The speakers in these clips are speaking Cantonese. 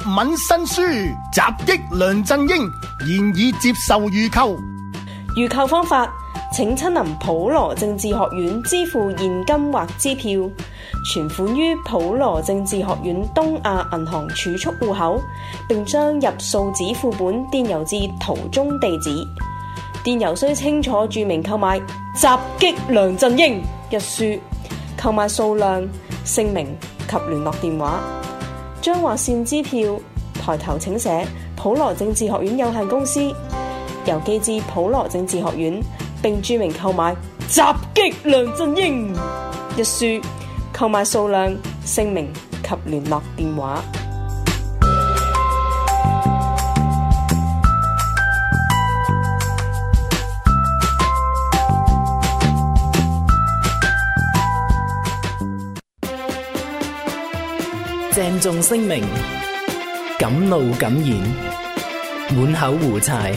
文新書襲擊梁振英，現已接受預購。 預購方法，請親臨普羅政治學院支付現金或支票，存款於普羅政治學院東亞銀行儲蓄戶口，並將入數紙副本電郵至圖中地址。電郵須清楚註明購買襲擊梁振英一書，購買數量、姓名及聯絡電話。將劃線支票抬頭請寫普羅政治學院有限公司，郵寄至普羅政治學院，並註明購買襲擊梁振英一書，購買數量、姓名及聯絡電話。 鄭重聲明，敢怒敢言，滿口胡柴。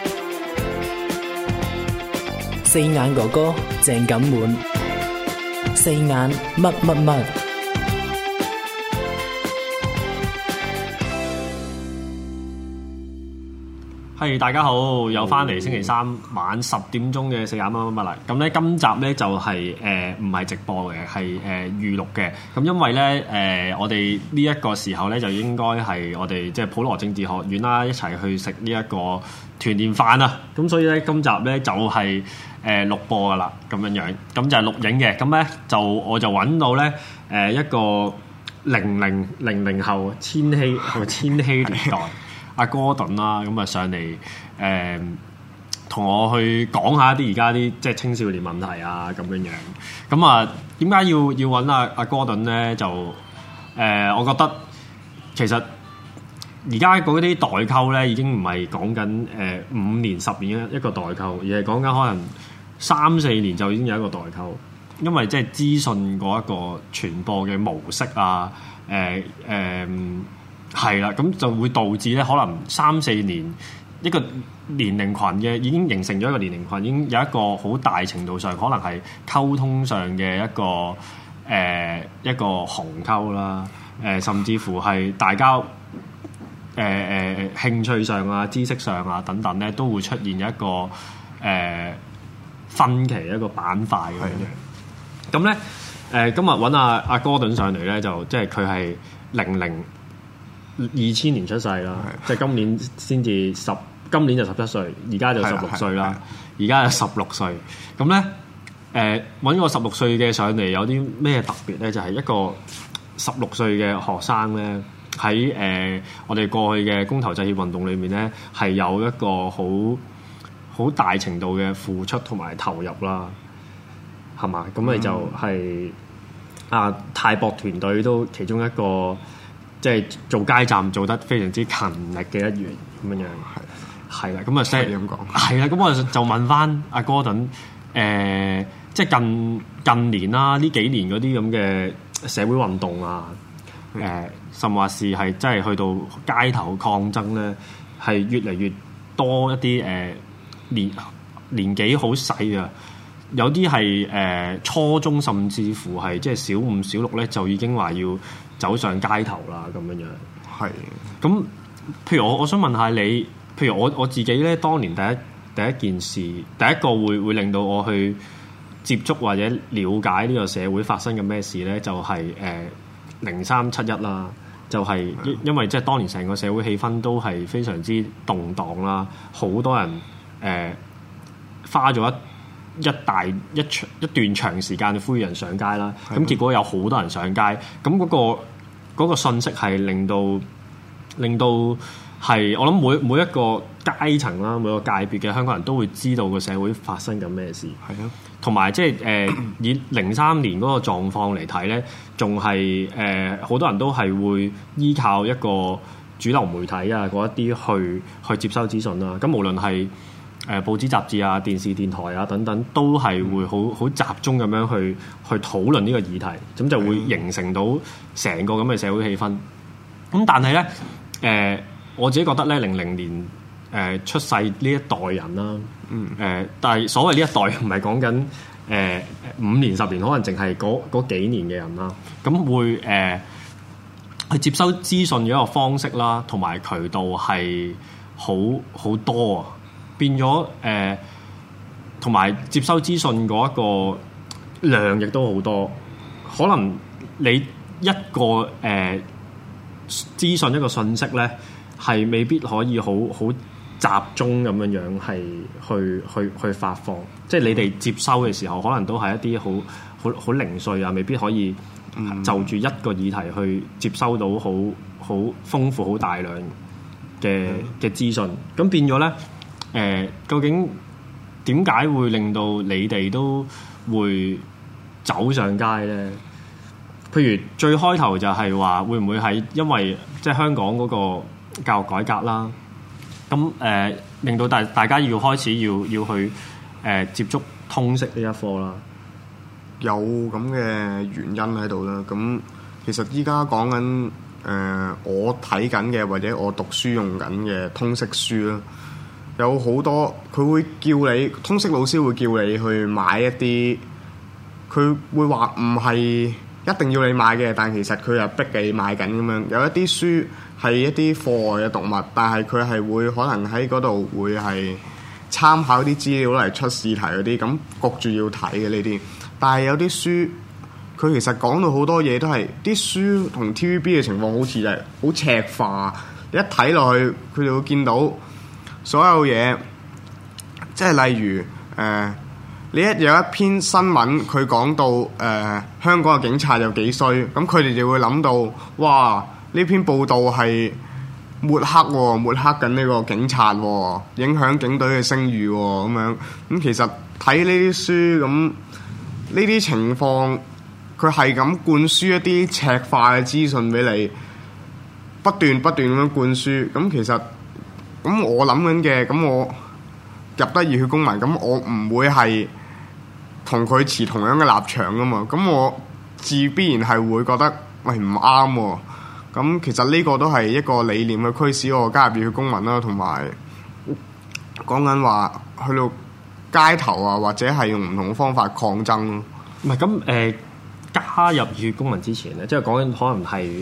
四眼哥哥鄭錦滿，四眼乜乜乜。 係大家好，又翻嚟星期三晚10點鐘嘅四眼乜乜乜啦。咁咧今集咧就係唔係直播嘅，係預錄嘅。咁因為咧我哋呢一個時候咧就應該係我哋即係普羅政治學院啦，一齊去食呢一個團年飯啦。咁所以咧今集咧就係錄播噶啦，咁樣樣。咁就係錄影嘅。咁咧我就揾到咧一個00後千禧年代。阿哥頓啦，咁啊上嚟同我去講下一啲而家啲即係青少年問題啊咁樣樣。咁啊點解要揾阿哥頓咧？就我覺得其實而家嗰啲代溝咧已經唔係講緊5年10年一個代溝，而係講緊可能3-4年就已經有一個代溝。因為即係資訊嗰一個傳播嘅模式啊，係啦，咁就會導致咧，可能3-4年一個年齡群嘅已經形成咗一個年齡群，已經有一個好大程度上可能係溝通上嘅一個鴻溝啦，甚至乎係大家興趣上啊、知識上啊等等咧，都會出現一個分歧一個板塊咁樣。咁咧今日揾阿哥頓上嚟咧，就即係佢係2000年出世啦，即係今年先至今年就17歲，而家就16歲啦，而家就16歲。咁咧揾個16歲嘅上嚟有啲咩特別咧？就係一個16歲嘅學生咧，喺我哋過去嘅公投制憲運動裏面咧，係有一個好大程度嘅付出同埋投入啦，係嘛？咁咪就係泰博團隊都其中一個。即係做街站做得非常之勤力嘅一員咁樣樣，係啦，咁啊，咁講係啦，咁我就問翻阿哥頓，即係近年啦，呢幾年嗰啲咁嘅社會運動啊，甚或是係真係去到街頭抗爭咧，係越嚟越多一啲年紀好細啊，有啲係初中，甚至乎係即係小5、小6咧，就已經話要走上街頭啦，咁樣樣。係。咁，譬如我想問下你，譬如我自己咧，當年第一件事，第一個會令到我去接觸或者了解呢個社會發生嘅咩事咧，就係0371啦，就係因為即係當年成個社會氣氛都係非常之動盪啦，好多人花咗一段長時間呼籲人上街啦，咁結果有好多人上街，咁嗰個信息係令到係我諗每一個階層啦，每個界別嘅香港人都會知道個社會發生緊咩事。係啊，同埋即係以03年嗰個狀況嚟睇咧，仲係好多人都係會依靠一個主流媒體啊嗰一啲去接收資訊啦。咁無論係報紙雜誌啊、電視電台啊等等，都係會好集中咁樣去討論呢個議題，咁就會形成到成個咁嘅社會氣氛。咁但係咧，我自己覺得咧，00年出世呢一代人啦，但係所謂呢一代唔係講緊5年10年，可能淨係嗰幾年嘅人啦，咁會去接收資訊嘅一個方式啦，同埋渠道係好多啊，變咗同埋接收資訊嗰一個量亦都好多，可能你一個資訊一個信息咧，係未必可以好集中咁樣係去發放，即係你哋接收嘅時候，可能都係一啲好零碎啊，未必可以就住一個議題去接收到好豐富、好大量嘅資訊。咁變咗咧，究竟點解會令到你哋都會走上街咧？譬如最開頭就係話，會唔會係因為即係香港嗰個教育改革啦？咁令到大家要開始要去接觸通識呢一科啦。 有咁嘅原因喺度啦。咁其實依家講緊我睇緊嘅或者我讀書用緊嘅通識書啦，有好多佢會叫你通識老師會叫你去買一啲，佢會話唔係一定要你買嘅，但其實佢又逼你買緊咁樣。有一啲書係一啲課外嘅讀物，但係佢係會可能喺嗰度會係參考啲資料嚟出試題嗰啲，咁焗住要睇嘅呢啲。但係有啲書，佢其實講到好多嘢都係啲書同 TVB 嘅情況好似係好赤化。你一睇落去，佢就會見到所有嘢，即係例如你有一篇新聞，佢講到香港嘅警察有幾衰，咁佢哋就會諗到，哇！呢篇報道係抹黑緊呢個警察，影響警隊嘅聲譽咁樣。咁其實睇呢啲書咁。呢啲情況，佢係咁灌輸一啲赤化嘅資訊俾你，不斷咁樣灌輸。咁其實，咁我諗緊嘅，咁我入得熱血公民，咁我唔會係同佢持同樣嘅立場噶嘛。咁我自必然係會覺得，喂，唔啱喎。咁其實呢個都係一個理念嘅驅使我加入熱血公民啦，同埋講緊話去到街頭啊，或者係用唔同嘅方法抗爭咯。 唔係咁加入熱血公民之前咧，即係講緊可能係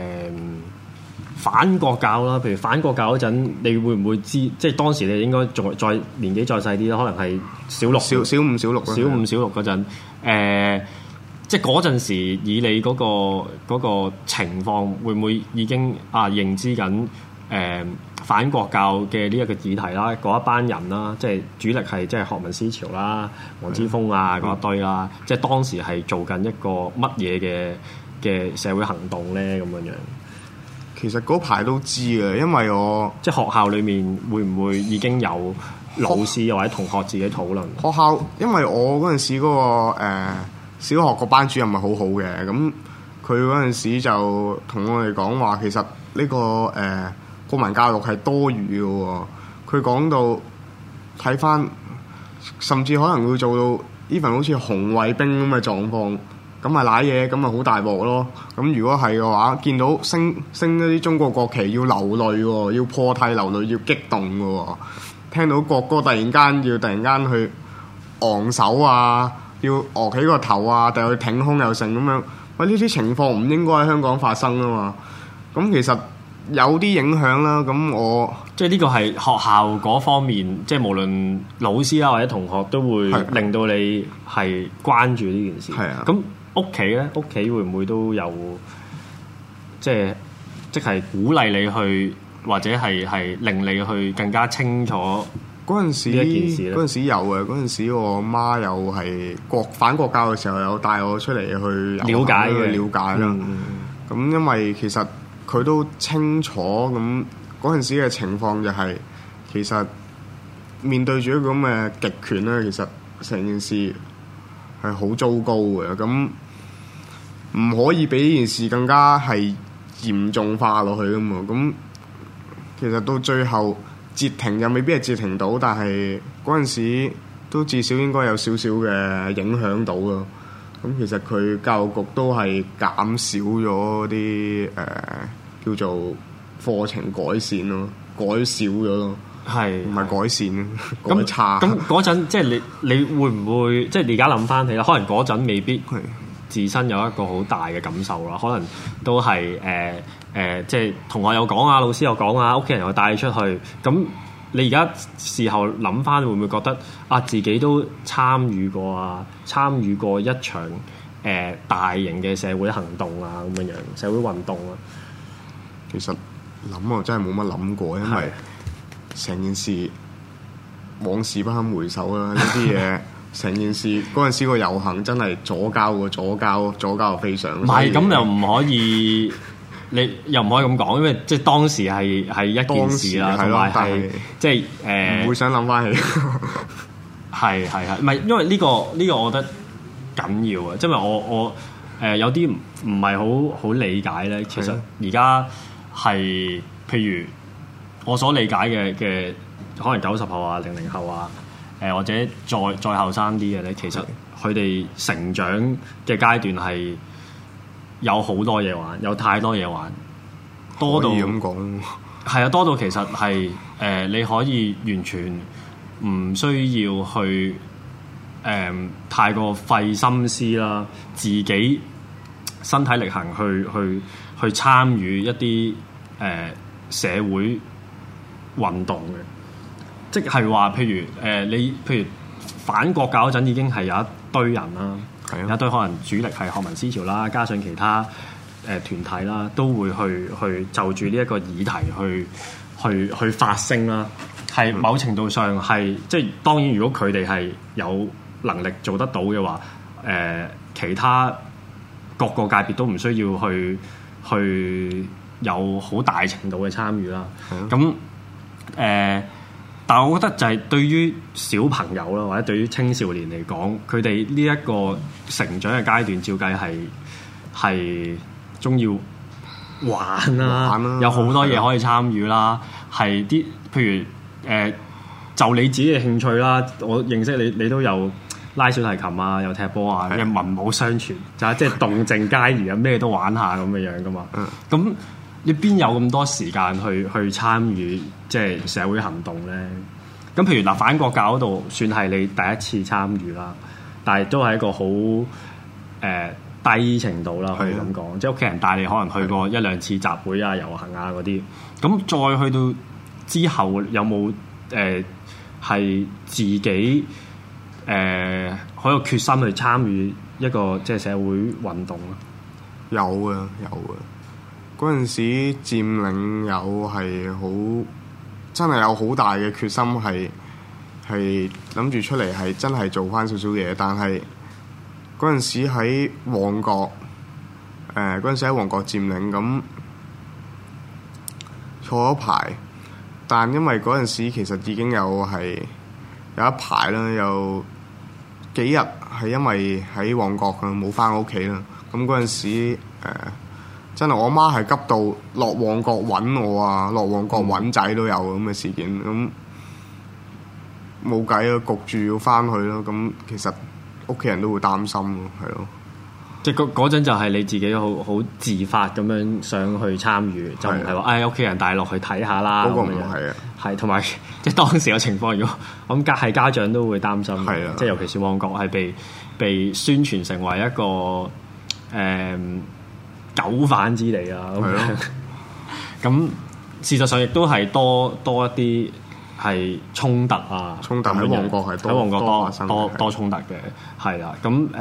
反國教啦。譬如反國教嗰陣，你會唔會知？即係當時你應該再年紀再細啲啦，可能係小五、小六嗰陣。即係嗰陣時，以你嗰個情況，會唔會已經認知緊反國教嘅呢一個議題啦？嗰一班人啦，即係主力係即係學民思潮啦、黃之鋒啊嗰一堆啦，即係當時係做緊一個乜嘢嘅社會行動咧？咁樣樣。 其實嗰排都知嘅，因為我即係學校裡面會唔會已經有老師或者同學自己討論？ 學校，因為我嗰陣時嗰個小學個班主任係好好嘅，咁佢嗰陣時就同我哋講話，其實呢個國民教育係多餘嘅喎。佢講到睇返，甚至可能會做到 even 好似紅衛兵咁嘅狀況，咁咪賴嘢，咁咪好大鑊咯。咁如果係嘅話，見到升嗰啲中國國旗要流淚喎，要破涕流淚，要激動嘅喎。聽到國歌突然間去昂首啊！要昂起個頭啊，定去挺胸又成咁樣，喂，呢啲情況唔應該喺香港發生啊嘛。咁其實有啲影響啦。咁我即係呢個係學校嗰方面，即係無論老師啊或者同學都會令到你係關注呢件事。係啊。咁屋企咧，屋企會唔會都有即係鼓勵你去，或者係令你去更加清楚？ 嗰陣時有嘅，嗰陣時我媽又係反國教嘅時候，有帶我出嚟去了解啦。咁因為其實佢都清楚，咁嗰陣時嘅情況就係，其實面對住一個咁嘅極權咧，其實成件事係好糟糕嘅。咁唔可以俾呢件事更加係嚴重化落去噶嘛。咁其實到最後截停又未必係截停到，但係嗰陣時都至少應該有少少嘅影響到咯。咁其實佢教育局都係減少咗啲叫做課程改善咯，改少咗咯，係唔係改善改差？ 咁嗰陣即係你會唔會即係你而家諗翻起啦？可能嗰陣未必自身有一個好大嘅感受啦，可能都係即係同學有講啊，老師有講啊，屋企人又帶你出去。咁你而家事後諗翻，會唔會覺得啊自己都參與過一場大型嘅社會行動啊咁樣社會運動啊？ 其實諗我真係冇乜諗過，因為成件事往事不堪回首啦，呢啲嘢。成件事嗰陣時個遊行真係左膠非常。唔係咁又唔可以，你又唔可以咁講，因為即係當時係一件事啦，同埋係即係唔會想諗翻起。 係，唔係因為呢個我覺得緊要啊，因為我有啲唔係好理解咧。其實而家係譬如我所理解嘅，可能90後啊、00後啊。或者再後生啲嘅咧，其實佢哋成長嘅階段係有好多嘢玩，有太多嘢玩，多到咁講係啊，多到其實係你可以完全唔需要去太過費心思啦，自己身體力行去參與一啲社會運動嘅。即係話，譬如反國教嗰陣已經係有一堆人啦，有一堆可能主力係學民思潮啦，加上其他團體啦，都會去就住呢一個議題去發聲啦。係某程度上係即係當然，如果佢哋係有能力做得到嘅話，其他各個界別都唔需要去有好大程度嘅參與啦。咁但係我覺得就係對於小朋友啦，或者對於青少年嚟講，佢哋呢一個成長嘅階段，照計係鍾意玩啦，有好多嘢可以參與啦，係啲譬如就你自己嘅興趣啦，我認識你都有拉小提琴啊，有踢波啊，嘅文武雙全，就係即係動靜皆宜啊，咩都玩下咁嘅樣噶嘛。咁你邊有咁多時間去參與即係社會行動咧？咁譬如嗱，反國教嗰度算係你第一次參與啦，但係都係一個好低程度啦，可以咁講。即係屋企人帶你可能去過一兩次集會啊、遊行啊嗰啲。咁再去到之後有冇係自己好有決心去參與一個即係社會運動啊？ 有啊。嗰陣時佔領有係好真係有好大嘅決心，係諗住出嚟係真係做翻少少嘢。但係嗰陣時喺旺角佔領咁坐咗排，但因為嗰陣時其實已經有一排啦，有幾日係因為喺旺角冇翻屋企啦。咁嗰陣時真係我媽係急到落旺角揾我啊，落旺角揾仔都有咁嘅事件，咁冇計啊，焗住要翻去咯。咁其實屋企人都會擔心咯，係咯。 即係嗰陣就係你自己好自發咁樣想去參與，就唔係話屋企人帶落去睇下啦。 嗰個唔係啊， 係同埋即係當時嘅情況，如果我諗係家長都會擔心，係啊，即係尤其是旺角係被宣傳成為一個狗販之地啊，咁樣。咁事實上亦都係多一啲係衝突啊， 喺旺角係多衝突嘅，係啦。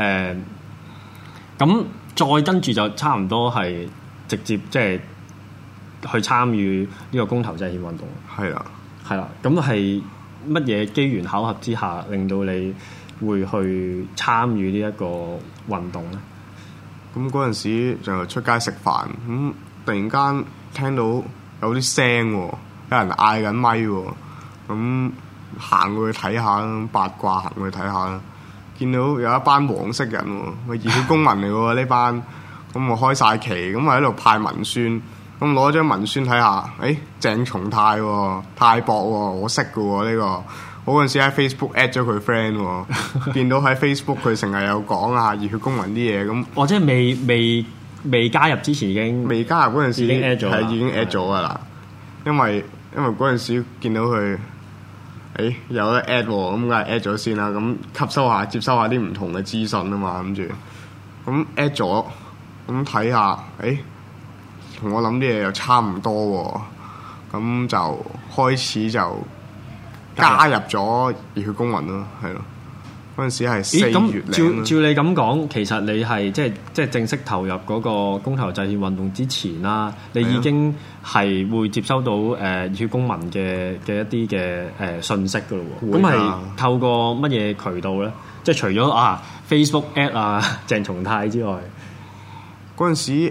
咁再跟住就差唔多係直接即係去參與呢個公投制憲運動。 係啦。 咁係乜嘢機緣巧合之下令到你會去參與呢一個運動咧？ 咁嗰陣時就出街食飯，咁突然間聽到有啲聲，有人嗌緊咪喎，咁行過去睇下，八卦行過去睇下，見到有一班黃色人喎，熱血公民嚟喎呢班，咁我開晒旗，咁我喺度派文宣，咁攞張文宣睇下，鄭松泰喎，泰博喎，我識嘅喎呢個。我嗰陣時喺 Facebook at 咗佢 friend 喎，見到喺 Facebook 佢成日有講啊熱血公民啲嘢咁。或者未加入之前已經未加入嗰陣時已經 at 咗，係已經 at 咗噶啦。因為嗰陣時見到佢，有得 at 喎，咁梗係 at 咗先啦。咁接收下啲唔同嘅資訊啊嘛，諗住。 咁 at 咗，咁睇下，同我諗啲嘢又差唔多喎，咁就開始就加入咗熱血公民咯，係咯。嗰陣時係4月零。 照你咁講，其實你係即係正式投入嗰個公投制憲運動之前啦，你已經係會接收到熱血公民嘅一啲嘅訊息噶咯喎。咁係透過乜嘢渠道咧？即係除咗Facebook ad 鄭松泰之外， 嗰陣時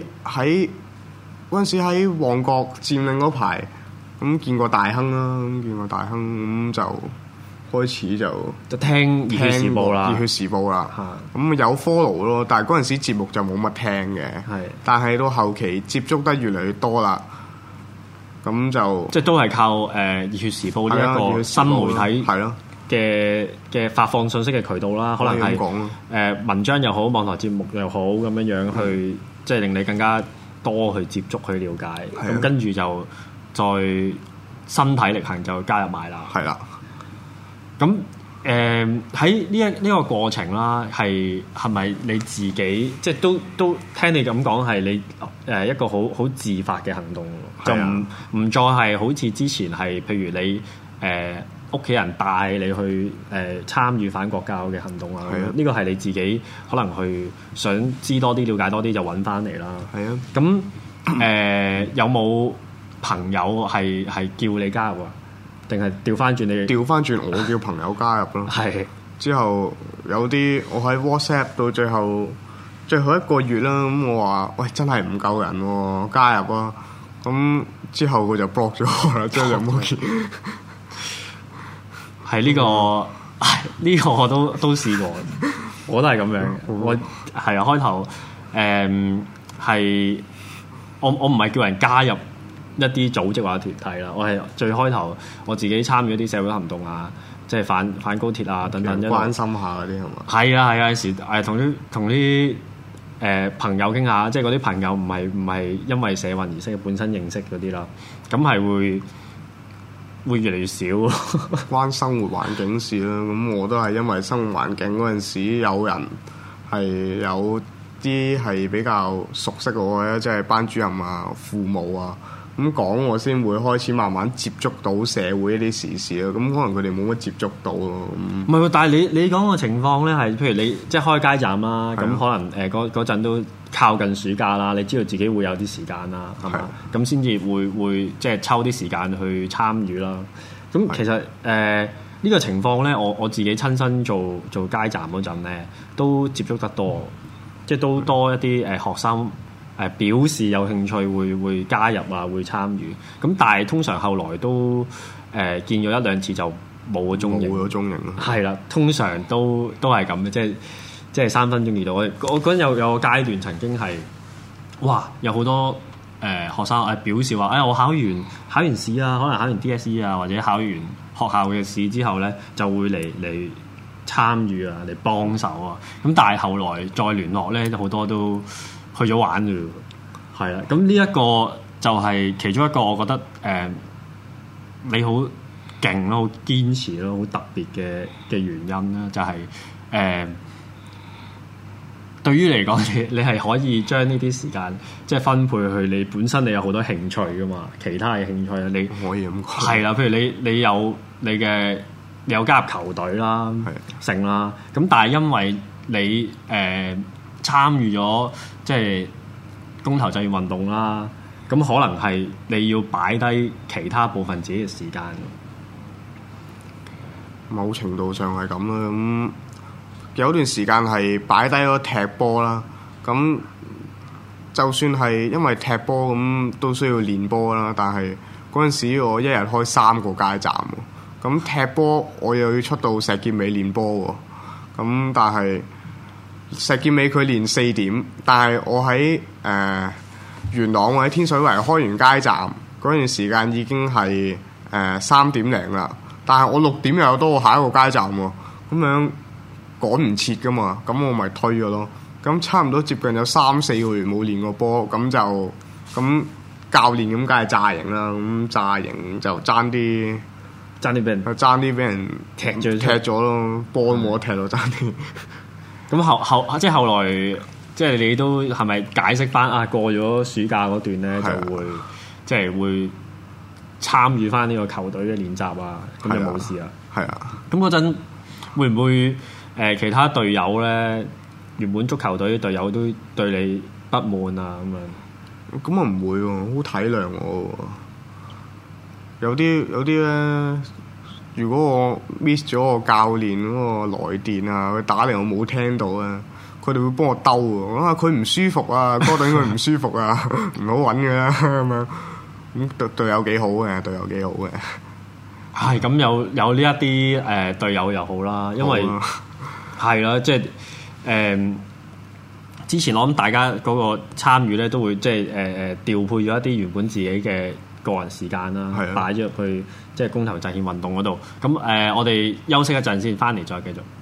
喺旺角佔領嗰排，咁見過大亨啦，咁就開始就聽熱血時報啦， 咁有 follow 咯，但係嗰陣時節目就冇乜聽嘅，但係到後期接觸得越嚟越多啦，咁就即係都係靠熱血時報呢一個新媒體嘅發放信息嘅渠道啦，可能係文章又好，網台節目又好，咁樣去即係令你更加多去接觸去了解，咁跟住就再身體力行就加入埋啦。 係啦， 咁喺呢個過程啦，係咪你自己即係都聽你咁講係你一個好自發嘅行動，就唔再係好似之前係譬如你屋企人帶你去參與反國教嘅行動啊？呢個係你自己可能去想知多啲、了解多啲就揾翻嚟啦。 係啊， 咁有冇朋友係叫你加入啊？定係調翻轉你？ 調翻轉我叫朋友加入咯。 係之後有啲我喺 WhatsApp 到最後一個月啦，咁我話喂真係唔夠人喎，加入啊！咁之後佢就 block 咗我啦，真係冇見。 係呢個我都試過，我都係咁樣嘅。我係開頭係我唔係叫人加入一啲組織或者團體啦，我係最開頭我自己參與一啲社會行動啊，即係反高鐵啊等等， 關心下嗰啲係嘛？ 係啊，有時同啲朋友傾下，即係嗰啲朋友唔係因為社運而識，本身認識嗰啲啦，咁係會越嚟越少。 關生活環境事啦，咁我都係因為生活環境嗰陣時有人係有啲係比較熟悉我嘅，即係班主任啊、父母啊咁講，我先會開始慢慢接觸到社會一啲時事咯。咁可能佢哋冇乜接觸到咯。 唔係，但係你講個情況咧，係譬如你即係開街站啦，咁可能嗰陣都靠近暑假啦，你知道自己會有啲時間啦，係嘛？咁先至會即係抽啲時間去參與啦。咁其實呢個情況咧，我自己親身做街站嗰陣咧，都接觸得多，即係都多一啲學生表示有興趣會加入啊，會參與。咁但係通常後來都見咗一兩次就冇咗蹤影。冇咗蹤影咯。係啦，通常都係咁嘅，即係3分鐘熱度。我嗰陣有個階段曾經係，哇！有好多學生表示話，我考完試啊，可能考完 DSE 啊，或者考完學校嘅試之後咧，就會嚟參與啊，嚟幫手啊。咁但係後來再聯絡咧，好多都去咗玩嘅，係啦。咁呢一個就係其中一個，我覺得你好勁咯，好堅持咯，好特別嘅原因啦，就係對於嚟講，你係可以將呢啲時間即係分配去你本身你有好多興趣噶嘛，其他嘅興趣你可以咁講。係啦，譬如你有加入球隊啦，成啦，咁但係因為你參與咗即係公投制憲運動啦，咁可能係你要擺低其他部分自己嘅時間。 某程度上係咁啦，咁有段時間係擺低咗踢波啦。咁就算係因為踢波咁都需要練波啦，但係嗰陣時我一日開3個街站喎。咁踢波我又要出到石硤尾練波喎。咁但係石硤尾佢練4點，但係我喺元朗或者天水圍開完街站嗰段時間已經係3點零啦。但係我6點又有多下一個街站喎，咁樣趕唔切噶嘛，咁我咪推咗咯。咁差唔多接近有3-4個月冇練過波，咁教練咁梗係炸營啦，咁炸營就爭啲俾人踢咗咯，波都冇得踢到爭啲。 咁後來即係你都係咪解釋翻啊？過咗暑假嗰段咧，就會即係會參與翻呢個球隊嘅練習啊，咁就冇事啦。 係啊， 咁嗰陣會唔會其他隊友咧，原本足球隊啲隊友都對你不滿啊咁樣？ 咁啊唔會喎，好體諒我喎。有啲咧，如果我 miss 咗我教練嗰個來電啊，佢打嚟我冇聽到啊，佢哋會幫我兜喎。啊，佢唔舒服啊，哥頓佢唔舒服啊，唔好揾佢啦咁樣。咁隊友幾好嘅，隊友幾好嘅。 係咁有呢一啲隊友又好啦，因為係啦，即係之前我諗大家嗰個參與咧都會即係調配咗一啲原本自己嘅個人時間啦，擺咗入去即係公投制憲運動嗰度。咁我哋休息一陣先，翻嚟再繼續。